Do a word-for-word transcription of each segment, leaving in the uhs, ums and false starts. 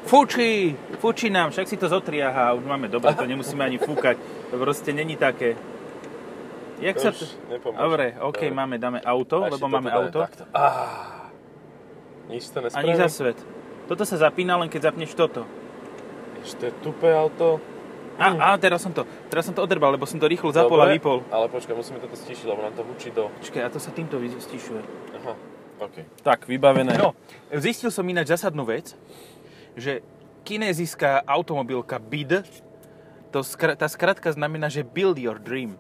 Fučí! Fučí nám, však si to zotri, aha, už máme, dobre, to nemusíme ani fúkať. To proste není také. Jak to sa to... to... Dobre, OK, dobre. Máme, dáme auto, a lebo máme auto. Ah, nič to nespravím. Ani za svet. Toto sa zapína, len keď zapneš toto. Ešte tupé auto. A, hm. a teraz som to, teraz som to odrbal, lebo som to rýchlo zapol a vypol. Ale počkaj, musíme toto stíšiť, lebo nám to hučí do... Počkaj, a to sa týmto stíšuje. Aha, OK. Tak, vybavené. No, zistil som ináč zásadnú vec, že kinezická automobilka B I D, to skr- tá skratka znamená, že Build Your Dream.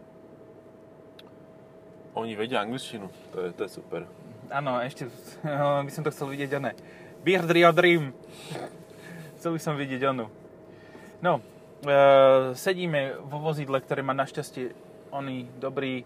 Oni vedia angličtinu, to je, to je super. Áno, ešte no, by som to chcel vidieť, oné. Build Your Dream. Chcel by som vidieť onu. No, e, sedíme vo vozidle, ktoré má našťastie oný dobrý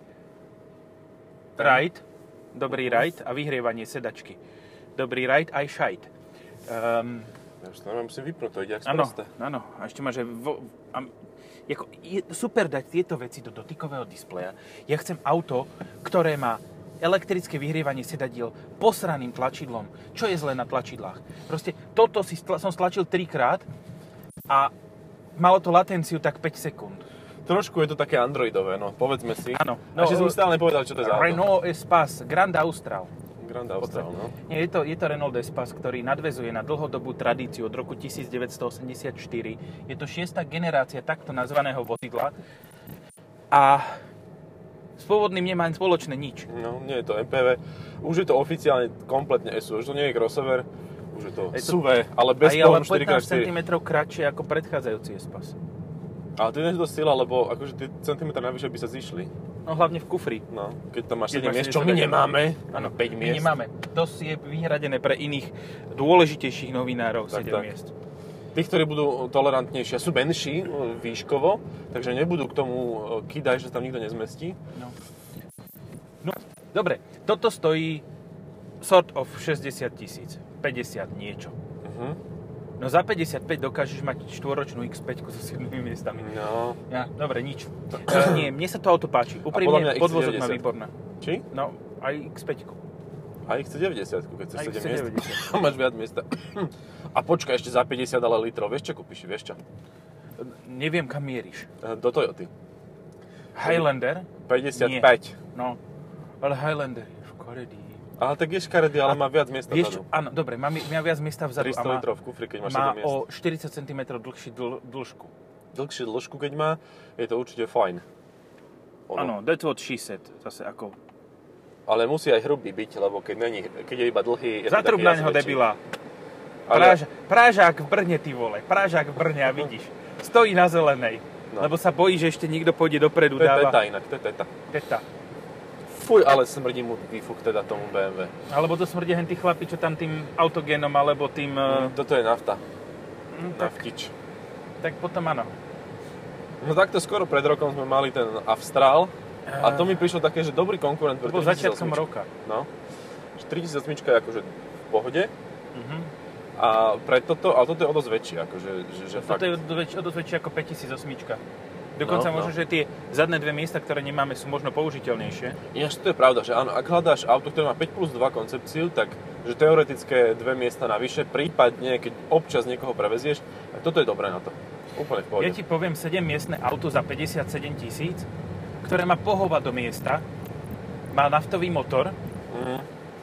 ride, dobrý ride a vyhrievanie sedačky. Dobrý ride aj šajt. Um, ja už to musím vypnúť, to ide jak áno, sprosté. áno, a ešte má, že vo, a, jako, je super dať tieto veci do dotykového displeja. Ja chcem auto, ktoré má elektrické vyhrievanie sedadiel posraným tlačidlom. Čo je zlé na tlačidlách? Proste toto si stla, som stlačil trikrát a malo to latenciu tak päť sekúnd. Trošku je to také androidové, no, povedzme si. Áno. No, a že sme stále nepovedali, čo to je za auto. Renault Espace, Grand Austral. Grand Austral, no. Nie, je to, je to Renault Espace, ktorý nadväzuje na dlhodobú tradíciu od roku devätnásťstoosemdesiatštyri. Je to šiesta generácia takto nazvaného vozidla a s pôvodným nemá ani spoločné nič. No, nie je to em pé vé. Už je to oficiálne kompletne es ú vé. Už to nie je crossover, už je to es ú vé, ale bez pohonu štyri krát štyri. pätnásť centimetrov kratšie ako predchádzajúci Espace. Ale to nie je to sila, lebo akože tie centimetre navyše by sa zišli. No hlavne v kufri. No, keď tam máš sedem máš miest, čo my nemáme. Áno, päť miest. My nemáme. To je vyhradené pre iných dôležitejších novinárov, tak, sedem tak. miest. Tí, ktorí budú tolerantnejší a sú menší výškovo, takže nebudú k tomu kýdať, že sa tam nikto nezmestí. No. No, dobre. Toto stojí sort of šesťdesiat tisíc. päťdesiat niečo. Uh-huh. No za päťdesiatpäť dokážeš mať štvoročnú iks päť so siedmimi miestami. No. Ja, dobre, nič. E, nie, mne sa to auto páči. Úprimne, podvozok má výborná. Či? No, aj iks päť. A iks deväťdesiat, keď chceš sedem miest. deväťdesiat. Máš viac miesta. A počkaj, ešte za päťdesiat ale litrov. Vieš čo kúpiš? Vieš čo? Neviem, kam mieríš. Do Toyoty. Highlander? päťdesiatpäť. Nie. No, ale Highlander je škaredý. Ale tak je škaredý, ale má viac miesta vieš, vzadu. Áno, dobre, má, má viac miesta vzadu. tristo litrov v kufri, keď máš má sedem miest. o štyridsať centimetrov dlhší dl, dĺžku. Dlhšiu dĺžku, keď má, je to určite fajn. Áno, that's what she said. Zase ako... Ale musí aj hrubý byť, lebo keď, není, keď je iba dlhý... Zatrub na neho, debila. Práža, ale... Prážák v Brne, ty vole. Prážák v Brne a vidíš. Stojí na zelenej. No. Lebo sa bojí, že ešte niekto pôjde dopredu. To je dáva... teta inak, to je teta. Teta. Fuj, ale smrdí mu výfuk teda tomu bé em vé. Alebo to smrdí hen tí chlapi, čo tam tým autogénom, alebo tým... Mm, toto je nafta. Mm, tak, Naftič. Tak potom áno. No takto skoro pred rokom sme mali ten Austral. A to mi prišlo také, že dobrý konkurent pre to bol začiatkom roka. No. tritisícosem je akože v pohode. Uh-huh. A pre toto, ale toto je o dosť väčšie, akože, že, že toto fakt... je o dosť, o dosť väčšie ako päťtisícosem. Dokonca no, možno, no. že tie zadné dve miesta, ktoré nemáme, sú možno použiteľnejšie. Ináč to je pravda, že áno, ak hľadáš auto, ktoré má päť plus dva koncepciu, tak že teoretické dve miesta navyše, prípadne keď občas niekoho prevezieš, tak toto je dobré na to. Úplne v pohode. Ja ti poviem sedemmiestne auto za päťdesiatsedem tisíc, ktoré má pohova do miesta, má naftový motor mm.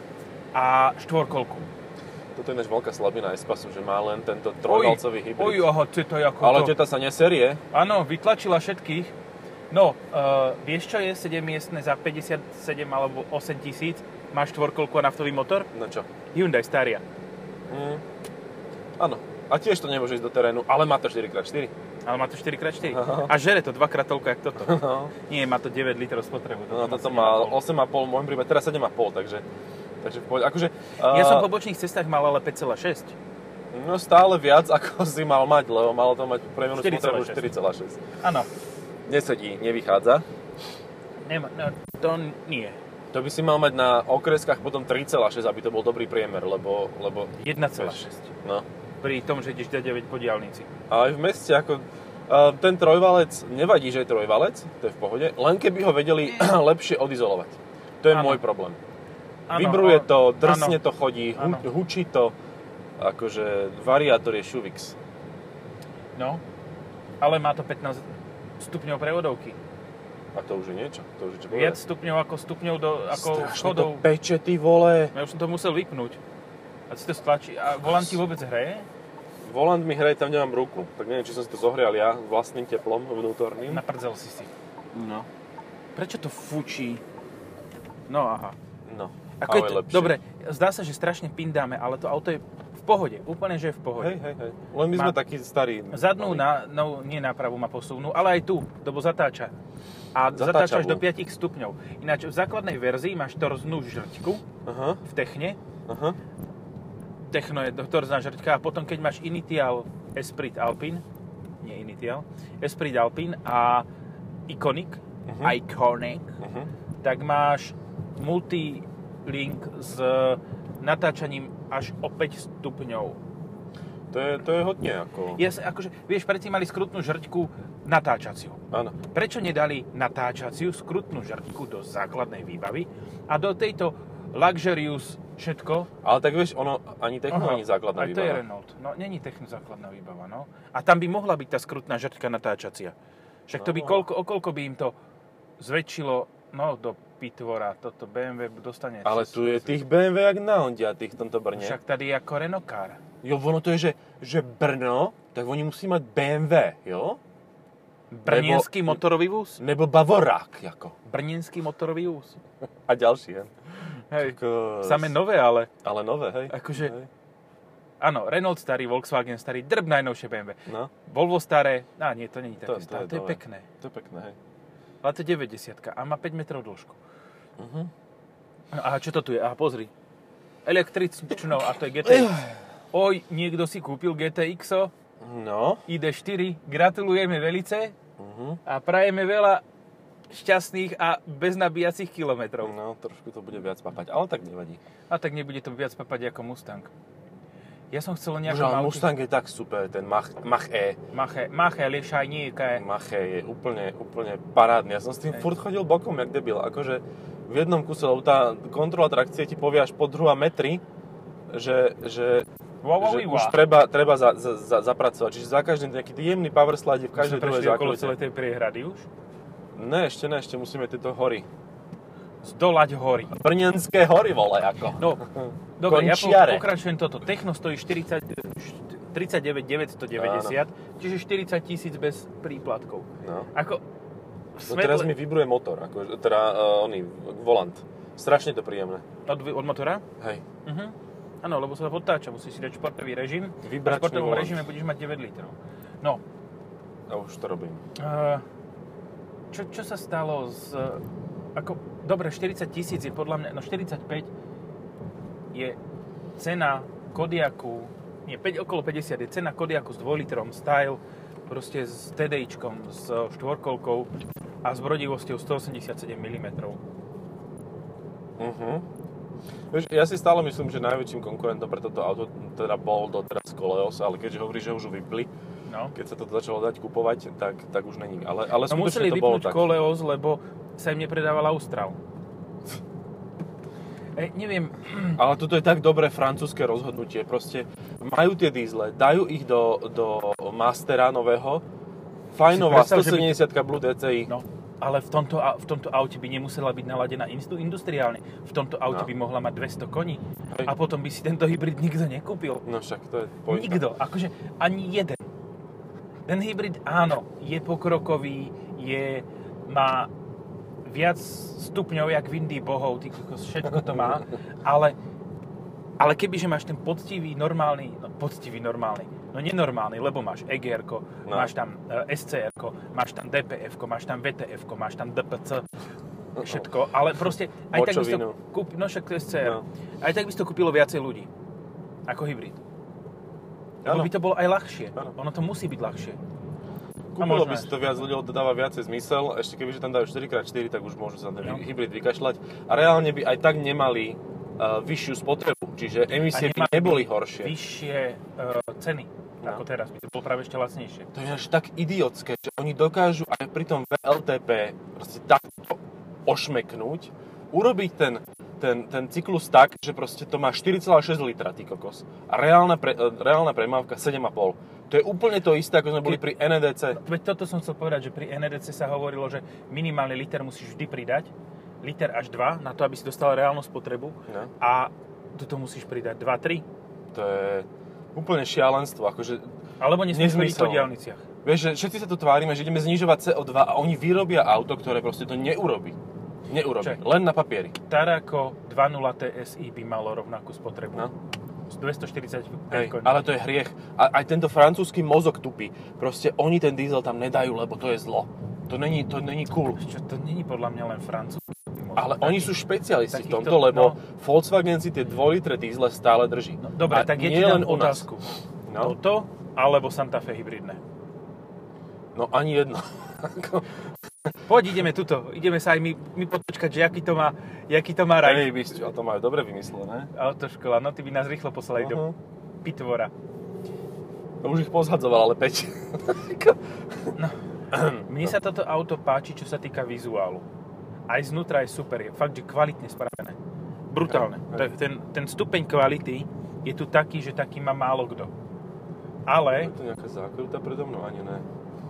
a štvorkolku. Toto je náš veľká slabina Espasu, že má len tento trojvalcový hybrid. Oj, aha, to je ako ale to... teta sa neserie. Áno, vytlačila všetkých. No, uh, vieš čo je sedemmiestne za päťdesiatsedem alebo osem tisíc? Má štvorkolku a naftový motor? No čo? Hyundai Staria. Mm. Áno. A tiež to nemôže ísť do terénu, ale má to štyri krát štyri. Ale má to štyri krát štyri. A žere to dvakrát toľko, jak toto. No. Nie, má to deväť litrov spotrebu. No, toto má osem a pol, môj prípade, teraz sedem a pol, takže... Takže v pohode. Akože... Ja uh, som po bočných cestách mal ale päť celá šesť. No stále viac, ako si mal mať, lebo malo to mať priemernu spotrebu štyri celá šesť. Áno. Nesedí, nevychádza. Nemá, no, to nie. To by si mal mať na okreskách potom tri celá šesť, aby to bol dobrý priemer, lebo... lebo jeden celá šesť. No. Pri tom, že ideš deväť po diaľnici. Ale aj v meste, ako... Uh, ten trojvalec, nevadí, že je trojvalec, to je v pohode, len keby ho vedeli lepšie odizolovať. To je ano. Môj problém. Ano, Vibruje to, drsne ano. To chodí, hu, hučí to. akože variátor je Shuvix. No, ale má to pätnásť stupňov prevodovky. A to už je niečo. To už je čo Viac povedať. stupňov ako stupňov do, ako Strašne schodov. to peče, ty vole. Ja už som to musel vypnúť. A si to stlačí. A volant ti vôbec hreje? Volant mi hraje, tam nemám ruku. Tak neviem, či som si to zohrial ja vlastným teplom vnútorným. Naprdzal si si. No. Prečo to fučí? No aha. No. Ako Ale je to, lepšie. dobre, zdá sa, že strašne pindáme, ale to auto je v pohode. Úplne, že je v pohode. Hej, hej, hej. Len my sme Má- takí starí. Zadnú, mali. na, no, nie nápravu má posuvnú, ale aj tu, lebo zatáča. A Zatáča zatáčaš do bu. päť stupňov. Ináč v základnej verzii máš torznú žrťku Aha, v Techne. aha. Techno je torzná žrťka a potom keď máš Initial Esprit Alpine, nie Initial, Esprit Alpine a Iconic, Mhm. Iconic, Uh-huh. tak máš multilink s natáčaním až o päť stupňov. To je, to je hodne ako... Ja sa, akože, vieš, predtým mali skrutnú žrťku natáčaciu. Áno. Prečo nedali natáčaciu skrutnú žrťku do základnej výbavy a do tejto luxurious všetko? Ale tak vieš, ono ani Techno, ani základná aj to je výbava. Renault. No, není Techno základná výbava, no. A tam by mohla byť tá skrutná žrťka natáčacia. Však to by, No. koľko, okoľko by im to zväčšilo, no, do pitvora, toto bé em vé dostane. Ale cez- tu je tých bé em vé jak na Hondia, tých v tomto Brne. Však tady je ako Renault Car. Jo, ono to je, že, že Brno, tak oni musí mať bé em vé, jo? Brněnský Nebo- motorový vůz. Nebo Bavorák, jako. Brněnský motorový vůz. A ďalší, he? Hej, Kokos. samé nové, ale Ale nové, hej? akože, Hej. áno, Renault starý, Volkswagen starý, drb najnovšie bé em vé. No, Volvo staré, á nie, to není také To- to staré, je to je nové. pekné. to je pekné, hej. Ale to je deväťdesiatka a má päť metrov dĺžku. Uh-huh. No, aha, čo to tu je? Aha, pozri. Električno, a to je gé té iks. Oj, niekto si kúpil gé té iks-o, No. í dé štyri, gratulujeme velice Uh-huh. a prajeme veľa šťastných a bez nabíjacích kilometrov. No, trošku to bude viac papať, ale tak nevadí. A tak nebude to viac papať ako Mustang. Ja som chcel Bože, nejakom ale aute... Mustang je tak super, ten Mach, Mach E. Mache, mache, liešajníke. Mach E je úplne, úplne parádny. Ja som s tým Hej. furt chodil bokom, jak debil. Akože v jednom kuse, lebo tá kontrola trakcie ti povie až po druhá metry, že, že, Wow, wow, že wow. už treba, treba za, za, za, zapracovať. Čiže za každým nejaký jemný power slide v Už každej sme druhej prešli okolo zákrute. celej tej priehrady už. Ne, ešte ne, ešte musíme tieto hory. Zdolať hory. Brňanské hory, vole, ako. No, dobre, ja po, Končiare. pokračujem toto. Techno stojí štyridsať, tridsaťdeväť deväťstodeväťdesiat, čiže štyridsať tisíc bez príplatkov. No. Ako, v No teraz mi svetle... vibruje motor, ako, teda uh, oný, volant. Strašne to príjemné. Od, od motora? Hej. Mhm. Áno, lebo sa podtáča, musíš si dať športový režim. Vibračný v športovom volant. režime budeš mať deväť litrov. No, A už to robím. uh, čo, čo sa stalo z... Ako, dobre, štyridsať tisíc je podľa mňa... No štyridsaťpäť je cena Kodiaku... Nie, päť, okolo päťdesiat je cena Kodiaku s dvojlitrom Style, proste s TDIčkom, s štvorkolkou a s brodivosťou stoosemdesiatsedem milimetrov. Uh-huh. Vieš, ja si stále myslím, že najväčším konkurentom pre toto auto teda bol doteraz Koleos, ale keďže hovorí, že už vypli, No. keď sa to začalo dať kupovať, tak, tak už není. Ale, ale No museli skutočne to bolo vypnúť tak. Koleos, lebo sa im nepredával Austral. E, neviem, Ale toto je tak dobré francúzske rozhodnutie. Proste majú tie dízle, dajú ich do, do Mastera nového, fajnová Si predstav, že by- stosedemdesiat Blue dé cé í. no, ale v tomto, a- v tomto aute by nemusela byť naladená instu- industriálne. V tomto aute No. by mohla mať dvesto koní. Hej. A potom by si tento hybrid nikto nekúpil. No však to je pointa. Nikto, akože ani jeden. Ten hybrid, áno, je pokrokový, je, má viac stupňov, jak v Indii bohov, ty kokos, všetko to má, ale, ale kebyže máš ten poctivý, normálny, no poctivý, normálny, no nenormálny, lebo máš é gé erko, No. máš tam e, es cé erko, máš tam dé pé efko, máš tam vé té efko, máš tam dé pé cé, všetko, ale proste aj tak by si to Močovinu. kúpil, no však to je es cé er, No. aj tak by si to kúpilo viacej ľudí, ako hybrid. Lebo Áno. by to bolo aj ľahšie. Áno. Ono to musí byť ľahšie. Kúpilo možno by aj. si to viac ľudí, to dáva viacej zmysel. Ešte kebyže tam dajú štyri krát štyri, tak už môžu sa na ten No. hybrid vykašľať. A reálne by aj tak nemali uh, vyššiu spotrebu. Čiže emisie by nemali neboli horšie. Vyššie uh, ceny, No. ako teraz. By to bolo práve ešte lacnejšie. To je až tak idiotské, že oni dokážu aj pri tom vé el té pé proste takto ošmeknúť, urobiť ten ten, ten cyklus tak, že proste to má štyri celé šesť litra, ty kokos. A reálna, pre, reálna premávka sedem celá päť. To je úplne to isté, ako sme boli pri en e dé cé. Veď toto som chcel povedať, že pri en e dé cé sa hovorilo, že minimálny liter musíš vždy pridať. Liter až dva, na to, aby si dostal reálnu spotrebu. No. A toto musíš pridať dva tri. To je úplne šialenstvo. Akože Alebo nesmieš chodiť po diaľniciach. Vieš, že všetci sa tu tvárime, že ideme znižovať cé ó dva a oni vyrobia auto, ktoré proste to neurobí. Neurobí. Čak. Len na papieri. Tarako dva nula té es í by malo rovnakú spotrebu. No. Z dvestoštyridsaťpäť Hej, koní. ale to je hriech. A aj tento francúzsky mozog tupí. Proste oni ten diesel tam nedajú, lebo to je zlo. To není, to není cool. Čo, to není podľa mňa len francúzsky mozog. Ale Taký, oni sú špecialisti v tomto, takýchto, lebo no. Volkswagen si tie dvojlitre diesle stále drží. No, dobre, A tak ja ti nie dám len u nás. otázku. No. Toto alebo Santa Fe hybridné? No ani jedno. Poď, ideme tuto. Ideme sa aj my, my počkať, že aký to má, jaký to má raj. Hej, vy ste, a to majú dobre vymyslené. Autoškola, no ty by nás rýchlo poslali uh-huh. do pitvora. No, už ich pozhadzoval, ale päť. No. Mne sa toto auto páči, čo sa týka vizuálu. Aj znútra je super, je fakt, že kvalitne spravené. Brutálne. Hej, hej. Ten, ten stupeň kvality je tu taký, že taký má málo kto. Ale... Je to nejaká zákruta predo mnou? Ani ne.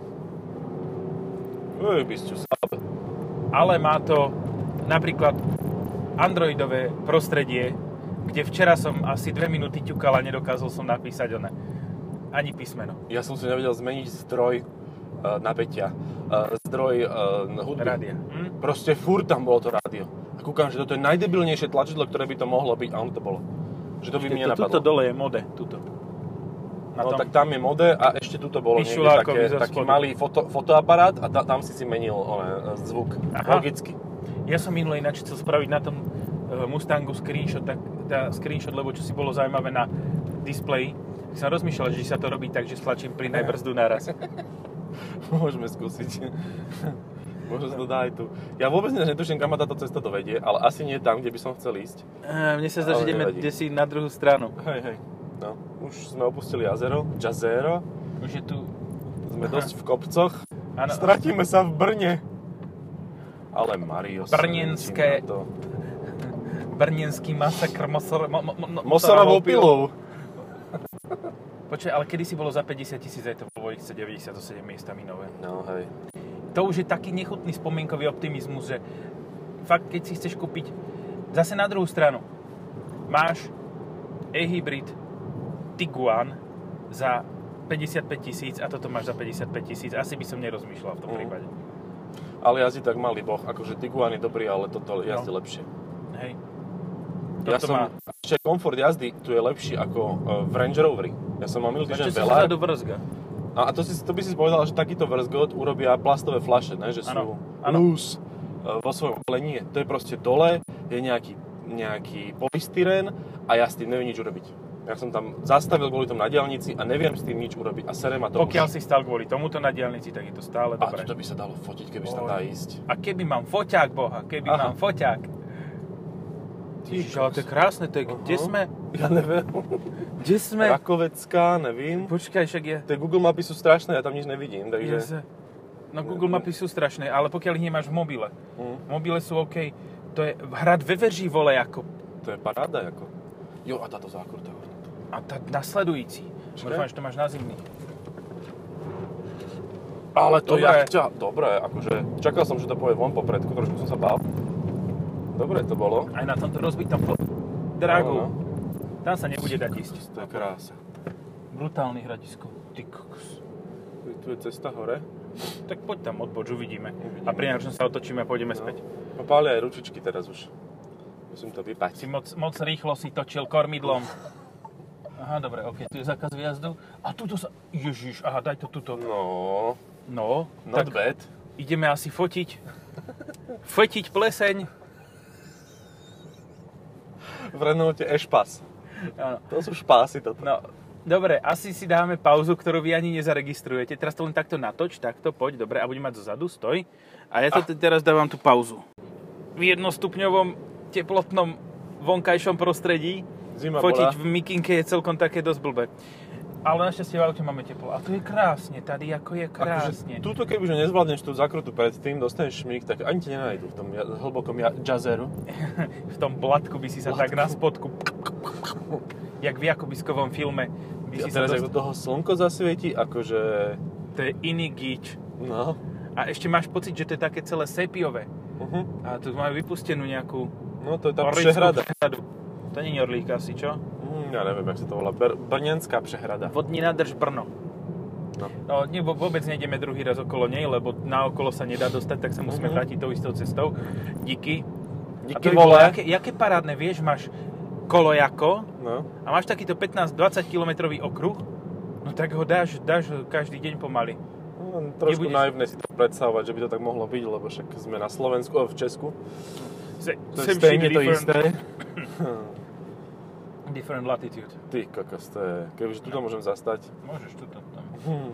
Ej, bysťu, slabé. Ale má to napríklad androidové prostredie, kde včera som asi dve minúty ťukal a nedokázal som napísať oné. Ani písmeno. Ja som si nevedel zmeniť zdroj uh, napätia. Uh, zdroj uh, hudby. Rádia. Hm? Proste furt tam bolo to rádio. A kúkam, že toto je najdebilnejšie tlačidlo, ktoré by to mohlo byť. A ono to bolo. Že to by mi nenapadlo. Tuto dole je mode. Tuto. Na No tom. tak tam je mode a ešte tuto bolo niekde Pišulárkový také, zo taký spodu. malý foto, fotoaparát a ta, tam si si menil one, zvuk. Aha. Logicky. Ja som minulý ináč chcel spraviť na tom uh, Mustangu screenshot, tak, tá screenshot, lebo čo si bolo zaujímavé na displeji. Som rozmýšľal, že sa to robí tak, že stlačím pri najbrzdu naraz. Môžeme skúsiť. Možno sa to dá aj tu. Ja vôbec netuším, kam ma táto cesta dovedie, ale asi nie tam, kde by som chcel ísť. Uh, mne sa zdá, že Ale ideme nevadí. desi na druhú stranu. Hej, hej. No, už sme opustili jazero, jazero. Už je tu... Sme Aha. dosť v kopcoch. Áno. Stratíme sa v Brne. Ale Mario... Brnenské- to. Brnenský masakr Mosor... Mo, mo, mo, Mosorovou pilou. Počkaj, ale kedysi bolo za päťdesiat tisíc, aj to bolo ich deväťdesiatosem miestami nové. No, hej. To už je taký nechutný spomienkový optimizmus, že fakt, keď si chceš kúpiť zase na druhú stranu, máš e-hybrid Tiguan za päťdesiatpäť tisíc a toto máš za päťdesiatpäť tisíc, asi by som nerozmýšľal v tom Mm. prípade. Ale jazdí tak malý boh, akože Tiguan je dobrý, ale toto jazdí No. lepšie. Hej. Ja Toto som, má... ešte komfort jazdy tu je lepší ako uh, v Range Roveri. Ja som mal minulý A čo týždeň si veľa. vzadu vrzga? A to, si, to by si povedal, že takýto vrzgot urobia plastové fľaše, ne? Že sú Áno, áno. loose uh, vo svojom, ale nie. To je proste dole, je nejaký, nejaký polystyrén a ja s tým neviem nič urobiť. Ja som tam zastavil kvôli tomu na diaľnici a neviem s tým nič urobiť a sere ma to Pokiaľ už. si stal kvôli tomuto na diaľnici, tak je to stále A dobré. toto by sa dalo fotiť, keby sa tam Oj. dá ísť. A keby mám foťák, boha, keby Aha. mám foťák. Ježiš, ale to je krásne, to je, kde Aha. sme? Ja neviem. Kde sme? Rakovecká, nevím. Počkaj, však je... Tie Google mapy sú strašné, ja tam nič nevidím, takže... je sa- No Google mapy sú strašné, ale pokiaľ ich nemáš v mobile. Hm. V mobile sú OK. To je hrad ve verží, vole, ako... To je paráda, ako. Jo, a táto zákruta. A tá nasledujúci. Čo? Dúfam, že to máš na zimný. Ale to Dobre. jachťa, dobre, akože čakal som, že to povie von popredku, trošku som sa bál. Dobre to bolo. Aj na tomto rozbitom fl- dragu. Áno, no. Tam sa nebude dať ísť. To je krása. Brutálny hradisko. Ty kokos. Tu, tu je cesta hore. Tak poď tam odboč, uvidíme. Uvidíme. A pri najhoršom sa otočíme a pôjdeme No. späť. No pália aj ručičky teraz už. Musím to Si vypať. moc, moc rýchlo si točil kormidlom. Aha, dobre, ok, tu je zákaz výjazdu. A tuto sa... Ježiš, aha, daj to tuto. No, No, not tak bad. ideme asi fotiť. Fotiť pleseň. V Renaulte Ešpas. Áno. To sú špásy toto. No, dobre, asi si dáme pauzu, ktorú vy ani nezaregistrujete. Teraz to len takto natoč, takto, poď, dobre, a budem mať zozadu, stoj. A ja to te- teraz dávam tú pauzu. V jednostupňovom teplotnom vonkajšom prostredí Zima fotiť bola. v mikinke je celkom také dosť blbé. Ale našťastie v aute máme teplo. A to je krásne, tady ako je krásne. Akože, túto keby už nezvládneš tú zakrutu predtým, dostaneš šmík, tak ani ti nenajdu v tom hlbokom jazzeru. V tom blatku by si sa Blatku. tak na spodku, jak v Jakubiskovom filme. By A si teraz, sa ako toho slnko zasvieti, akože... To je iný gíč. No. A ešte máš pocit, že to je také celé sepiové. Uh-huh. A tu majú vypustenú nejakú... No to je tá orlickú prehrada. prehradu. To nie je Orlík asi, čo? Mm, ja neviem, jak sa to volá. Ber- Brňanská prehrada. Vodní nádrž Brno. No. No, nie, vôbec nejdeme druhý raz okolo nej, lebo na okolo sa nedá dostať, tak sa musíme Mhm. vrátiť tou istou cestou. Díky. A Díky, to by bolo, vole. jaké, jaké parádne, vieš, máš kolojako No. a máš takýto pätnásť dvadsať kilometrový okruh, no tak ho dáš, dáš každý deň pomaly. No, trošku Nebudeš- naivné si to predstavovať, že by to tak mohlo byť, lebo však sme na Slovensku, o, v Česku. Se, To je stejne to isté. Different latitude. Ty kokos, to je... Kebyže tu to môžem zastať. Môžeš tu tam. Hm.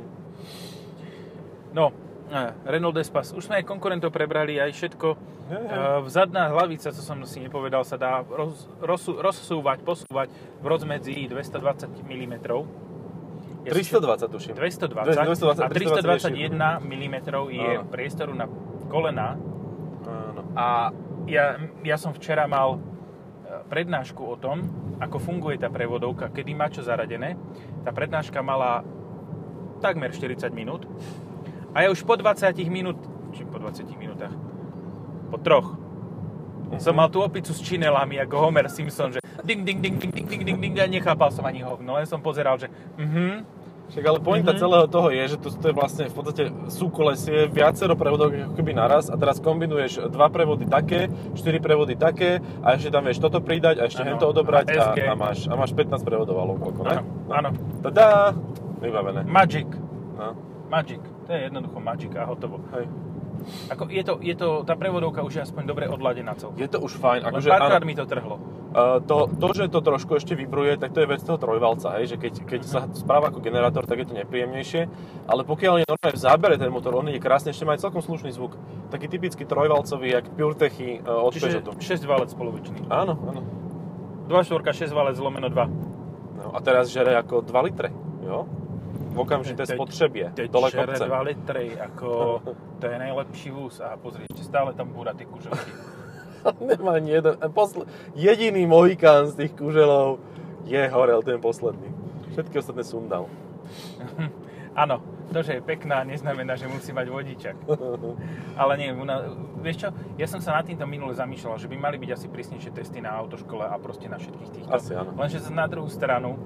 No, eh, Renault Espace. Už sme aj konkurentov prebrali, aj všetko. Je, je. Eh, Vzadná hlavica, co som si nepovedal, sa dá roz, rozsú, rozsúvať, posúvať v rozmedzi dvestodvadsať milimetrov. Ja si- tristodvadsať tuším. dvestodvadsať, dvestodvadsať, a tristodvadsaťjeden milimetrov je Áno. priestoru na kolená. Áno. A ja, ja som včera mal eh, prednášku o tom, ako funguje tá prevodovka, kedy má čo zaradené. Tá prednáška mala takmer štyridsať minút. A ja už po dvadsiatich minút, či po dvadsiatich minútach, po troch, Mhm. som mal tú opicu s činelami, ako Homer Simpson, že ding, ding, ding, ding, ding, ding, ding, ding, a nechápal som ani hovno, len som pozeral, že mhm, Však ale pointa Mhm. celého toho je, že to, to je vlastne v podstate súkolesie, viacero prevodov ako keby naraz a teraz kombinuješ dva prevody také, štyri prevody také a ešte tam vieš toto pridať a ešte Áno. hento odobrať A a, es gé. a, máš, a máš pätnásť prevodov alebo koľko, ne? áno, áno, Tadá! Vybavené. magic, No, magic, to je jednoducho magic a hotovo. hej. Ako je to, je to, tá prevodovka už je aspoň dobre odladená celkom. Je to už fajn, Len akože párkrát áno, mi to trhlo. uh, to, to, že to trošku ešte vybruje, tak to je vec toho trojvalca, hej, že keď, keď sa správa ako generátor, tak je to nepríjemnejšie, ale pokiaľ je normálne v zábere ten motor, on je krásne, ešte má aj celkom slušný zvuk. Taký typický trojvalcový, jak PureTechy uh, od Čiže Peugeotu. šesť válec polovičný. Áno, áno. dva štyri šesť válec lomeno dva. No, a teraz žere ako dva litre, jo? V okamžité Teď- spotřebie, Teď dole žere kopcem. dva litry, ako to je najlepší vůz a pozri, ešte stále tam búra tie kuželky. Nemá ani jeden, posl- jediný Mohikán z tých kuželov je horel, ten posledný. Všetky ostatné sundal. Áno, to, že je pekná, neznamená, že musí mať vodičak. Ale nie, na, vieš čo, ja som sa nad týmto minule zamýšľal, že by mali byť asi prísnejšie testy na autoškole a proste na všetkých týchto. Asi áno. Lenže na druhú stranu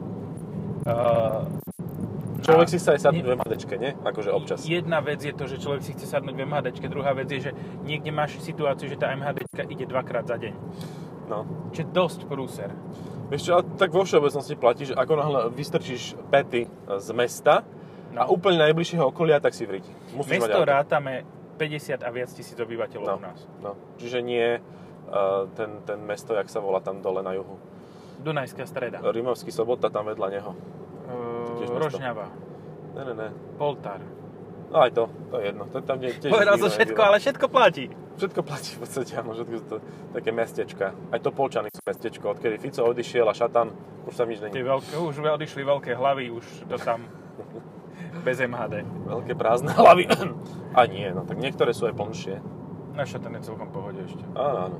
uh, Človek a- si sa aj sadnúť nie- v MHDčke, nie? Akože občas. Jedna vec je to, že človek si chce sadnúť v MHDčke, druhá vec je, že niekde máš situáciu, že tá MHDčka ide dvakrát za deň. No. Čo je dosť prúser. Vieš čo, ale tak vo všeobecnosti platí, že ako náhle vystrčíš pety z mesta a No. úplne najbližšieho okolia, tak si v riti. Musíš mať Mesto auto. rátame päťdesiat a viac tisíc obyvateľov No. u nás. No. Čiže nie uh, ten, ten mesto, jak sa volá tam dole na juhu. Dunajská streda. Rimovský Sobota tam vedľa neho. Uh, tiež mesto. Rožňava. Ne, ne, ne. Poltár. No aj to, to je jedno. To je tam, kde tiež Povedal nikto som všetko, nebýva. ale všetko platí. Všetko platí v podstate, áno, všetko sú to také mestečka. Aj to Polčany sú mestečko, odkedy Fico odišiel a Šatan, už tam nič Tie není. veľké, už odišli veľké hlavy, už to tam bez em há dé. Veľké prázdne hlavy. A nie, no tak niektoré sú aj plnšie. Naša ten je celkom v pohode ešte. Áno, áno.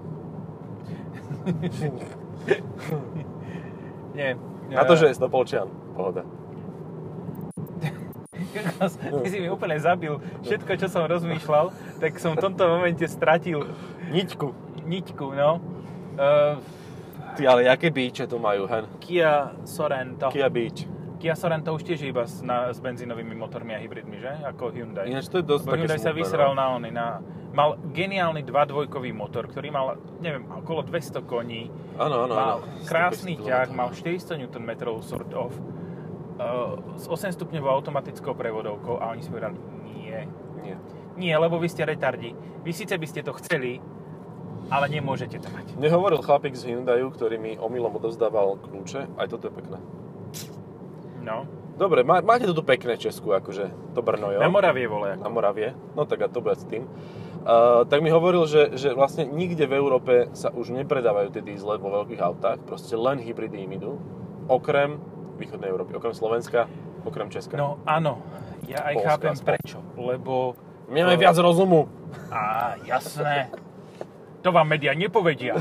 Nie. Na to, že je sto Polčian, pohoda. Ty si mi úplne zabil všetko, čo som rozmýšľal, tak som v tomto momente stratil Niťku. niťku, no. Uh, Ty, ale jaké bíče tu majú, hen? Kia Sorento. Kia Beach. Kia Sorento už tiež je iba s, na, s benzínovými motormi a hybridmi, že? Ako Hyundai. Ináč to je dosť Lebo také Hyundai sa smutné, vysral no. na ony, na... Mal geniálny dva dvojkový motor, ktorý mal, neviem, okolo dvesto koní. Áno, áno, Mal áno. krásny sto päťdesiat ťah, kilometrov. mal štyristo newtonmetrov sort of. Uh, s osemstupňovou automatickou prevodovkou a oni si povedali, nie. Nie. Nie, lebo vy ste retardi. Vy síce by ste to chceli, ale nemôžete to mať. Mne hovoril chlapík z Hyundaiu, ktorý mi omylom odovzdával kľúče. Aj toto je pekné. No. Dobre, má, máte to tu pekné v Česku, akože to Brno, jo? Na Moravie vole. Na Moravie. No tak a to bude s tým. Uh, tak mi hovoril, že, že vlastne nikde v Európe sa už nepredávajú tie diesle vo veľkých autách. Proste len hybridy im idú. Okrem východnej Európy, okrem Slovenska. okrem Česka. No áno, ja aj Polska chápem aspoň. prečo, lebo... My máme viac rozumu. Á, jasné. To vám médiá nepovedia.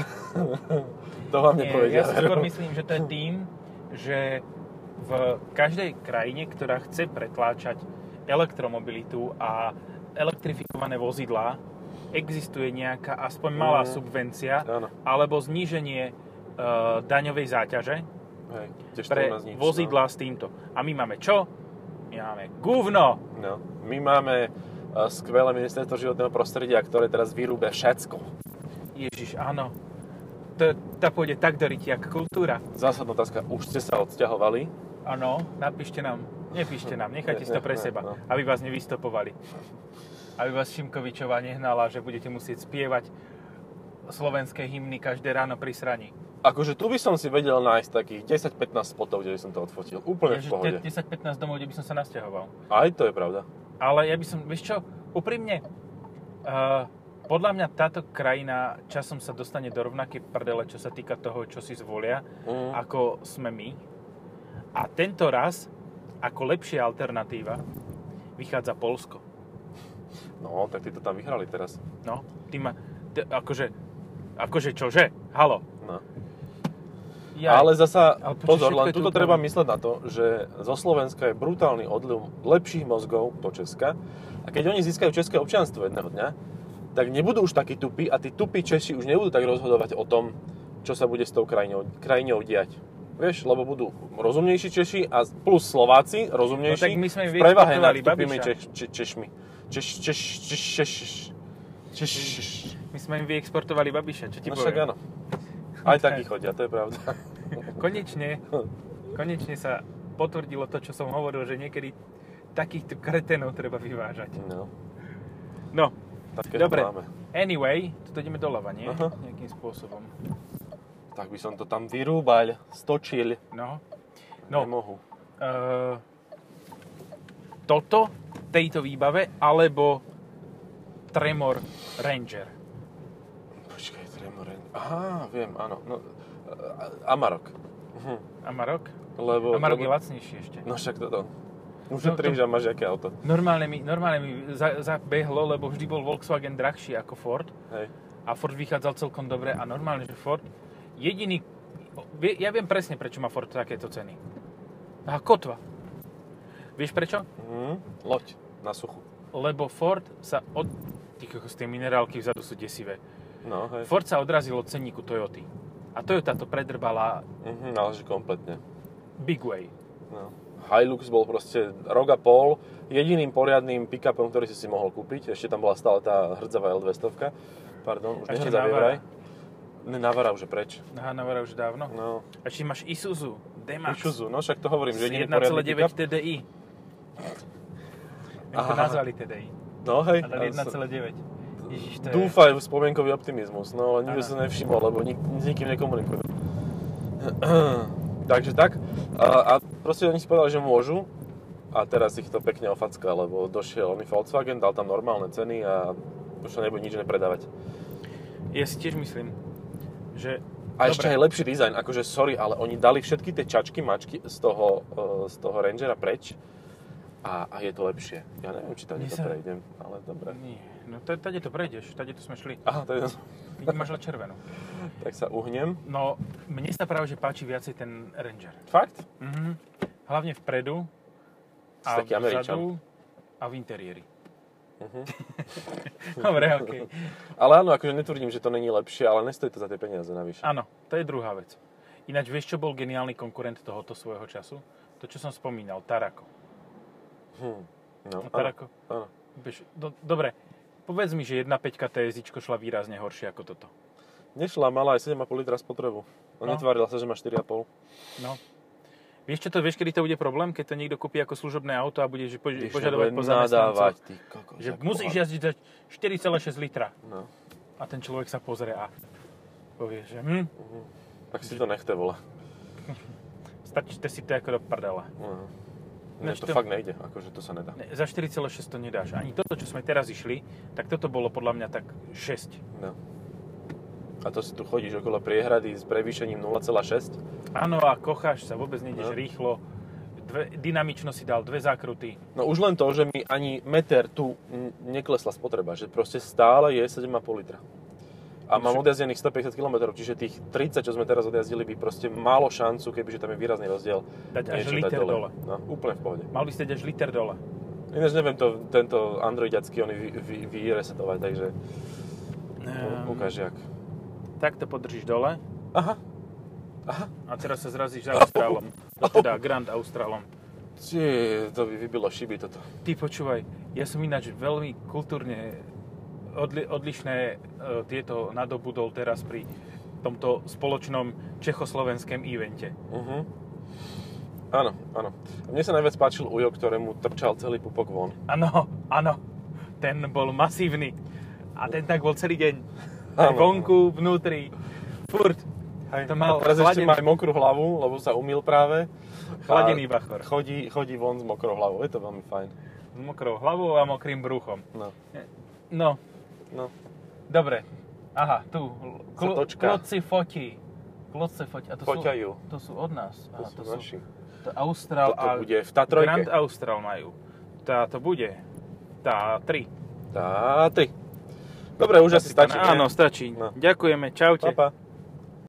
To vám Nie, nepovedia. ja si skôr myslím, že to je tým, že v každej krajine, ktorá chce pretláčať elektromobilitu a elektrifikované vozidlá, existuje nejaká aspoň malá Mm. subvencia Áno. alebo zníženie e, daňovej záťaže Hej, tiež to pre u nás nič, vozidlá s týmto. A my máme čo? My máme guvno. No. No. My máme uh, skvelé ministerstvo životného prostredia, ktoré teraz vyrúbe všetko. Ježiš, áno. To, tá pôjde tak do ryti, jak kultúra. Zásadná otázka, už ste sa odsťahovali? Áno, napíšte nám. Nepíšte nám, nechajte si to pre Ne, ne, seba, no. aby vás nevystopovali. Aby vás Šimkovičová nehnala, že budete musieť spievať slovenské hymny každé ráno pri sraní. Akože tu by som si vedel nájsť takých desať pätnásť spotov, kde by som to odfotil. Úplne v Takže pohode. desať pätnásť domov, kde by som sa nasťahoval. Aj to je pravda. Ale ja by som, vieš čo, úprimne, uh, podľa mňa táto krajina časom sa dostane do rovnakej prdele, čo sa týka toho, čo si zvolia, Mm. ako sme my. A tento raz, ako lepšia alternatíva, vychádza Poľsko. No, tak tí to tam vyhrali teraz. No, ty ma, t- akože, akože čože? Halo. No. Ja, Ale zasa, Ale počuť, pozor, všetko len je tu tuto upravené. treba mysleť na to, že zo Slovenska je brutálny odliv lepších mozgov do Česka. A keď oni získajú české občianstvo jedného dňa, tak nebudú už takí tupí a tí tupí Češi už nebudú tak rozhodovať o tom, čo sa bude s tou krajinou, krajinou diať. Vieš, lebo budú rozumnejší Češi a plus Slováci rozumnejší No tak my sme v prevahe nad vyexportovali tupými Babiša. Češ, Češ, Češmi. Češ, Češ, Češ, Češ, Češ, Češ. my sme im vyexportovali Babiša, čo ti No však poviem? áno. Aj takí chodia, to je pravda. Konečne, konečne sa potvrdilo to, čo som hovoril, že niekedy takýchto kretenov treba vyvážať. No, No, také dobre. máme. Anyway, tu ideme doľava, nie? Aha. Nejakým spôsobom. Tak by som to tam vyrúbal, stočil. No, no Nemohu. uh, toto, tejto výbave, alebo Tremor Ranger. Počkaj, Tremor. Aha, viem, áno. No, uh, Amarok. Mhm. Amarok? Lebo, Amarok lebo... je lacnejší ešte. No však toto. No, Ušetríš to- a máš aké auto. Normálne mi, normálne mi za, zabehlo, lebo vždy bol Volkswagen drahší ako Ford. Hej. A Ford vychádzal celkom dobre a normálne, že Ford jediný... vie- Ja viem presne, prečo má Ford takéto ceny. A kotva. Vieš prečo? Mhm. Loď na suchu. Lebo Ford sa od... Ty kokos, tie minerálky vzadu sú desivé. No, hej. Ford sa odrazil od cenníku Toyoty. A Toyota to predrbala Mhm, ale že kompletne. big way. No. Hilux bol proste rok a pol jediným poriadnym pick-upom, ktorý si si mohol kúpiť. Ešte tam bola stále tá hrdzavá el dvesto. Pardon, už A ešte nehrdzavie Navara. vraj. Ne, Navara už je preč. Aha, Navara už dávno. No, A či máš Isuzu D-Max Isuzu, no však to hovorím, že s jediný jedna celá poriadny deväť pick-up. T D I. Jak to Aha. nazvali T D I. No hej. A dali jedna celá deväť. Ježiš, to je... Dúfaj v spomienkový optimizmus, no ale nikto Aha. sa nevšimol, lebo nik, s nikým nekomunikujú. Takže tak. A, a proste oni si povedali, že môžu. A teraz ich to pekne ofacká, lebo došiel oný Volkswagen, dal tam normálne ceny a už sa nebude nič nepredávať. Ja si tiež myslím, že... A ešte aj lepší dizajn, akože sorry, ale oni dali všetky tie čačky, mačky z toho, e, z toho Rangera preč a, a je to lepšie. Ja neviem, či tady Mne to sa- prejdem, ale dobre. Nie, no t- tady to prejdeš, tady to sme šli. Aha, to je... Vidím, máš len červenú. tak sa uhnem. No, mne sa práve, že páči viacej ten Ranger. Fakt? Mhm. Hlavne vpredu Si a taký Američan. vzadu a v interiéri. Mhm. Dobre, okej. Ale áno, akože netvrdím, že to není lepšie, ale nestojí to za tie peniaze navyše. Áno, to je druhá vec. Ináč, vieš, čo bol geniálny konkurent tohoto svojho času? To, čo som spomínal, Tarako. Hm. No, A áno, Tarako, áno. vieš, do, dobre, povedz mi, že jedna päť T S I šla výrazne horšie ako toto. Nešla, mala aj sedem a pol litra spotrebu. No, No. netvárila sa, že má štyri a pol. No. Vieš, čo to, vieš, kedy to bude problém? Keď to niekto kúpi ako služobné auto a bude že pož- Vieš, požadovať bude po nadávať, zamestnancoch. ty kokos. Že ako musíš boha. jazdiť za štyri celé šesť litra. No. A ten človek sa pozrie a povie, že hm, Tak si to nechte, vole. stačíte si to ako do prdela. No. Ne, Ináč to to- fakt nejde, akože to sa nedá. Ne, za štyri celé šesť to nedáš. Ani toto, čo sme teraz išli, tak toto bolo podľa mňa tak šesť. No. A to si tu chodíš okolo priehrady s prevýšením nula celá šesť. Áno, a kocháš sa, vôbec nejdeš No. rýchlo. Dve, dynamično si dal, dve zákruty. No už len to, že mi ani meter tu neklesla spotreba, že proste stále je sedem a pol litra. A mám odjazdených stopäťdesiat kilometrov, čiže tých tridsať, čo sme teraz odjazdili, by proste malo šancu, kebyže tam je výrazný rozdiel. Dať až liter dole. dole. No, úplne v pohode. Mal by ste dať až liter dole. Ináč neviem to, tento androidiacký on vy, vy, vyresetovať, takže um, ukáž jak. Tak to podržíš dole. Aha. Aha. A teraz sa zrazíš s Austrálom. No teda Grand Austrálom. Čiže to by vybilo šiby toto. Ty počúvaj, ja som ináč veľmi kultúrne odli, odlišné e, tieto nadobudol teraz pri tomto spoločnom čechoslovenském evente. Uh-huh. Áno, áno. Mne sa najviac páčil Ujo, ktorému trčal celý pupok von. Áno, áno. Ten bol masívny. A ten tak bol celý deň. Aj vonku, vnútri. Furt. Hej. To mal teraz chladený... ešte má aj mokrú hlavu, lebo sa umýl práve. Chladený bachor. Chodí, chodí von s mokrou hlavou. Je to veľmi fajn. S mokrou hlavou a mokrým bruchom. No. No. No. Dobre. Aha, tu. Kl- Kloci fotí. Kloci fotí. A to Foťajú. Sú, to sú od nás. Aha, to, to sú naši. To Austral Toto a bude v Tatrojke. Grand Austral majú. Tá to bude. Tá tri. Tá tri. Dobre, už asi stačí. Áno, stačí. No. Ďakujeme. Čaute. Pa, pa.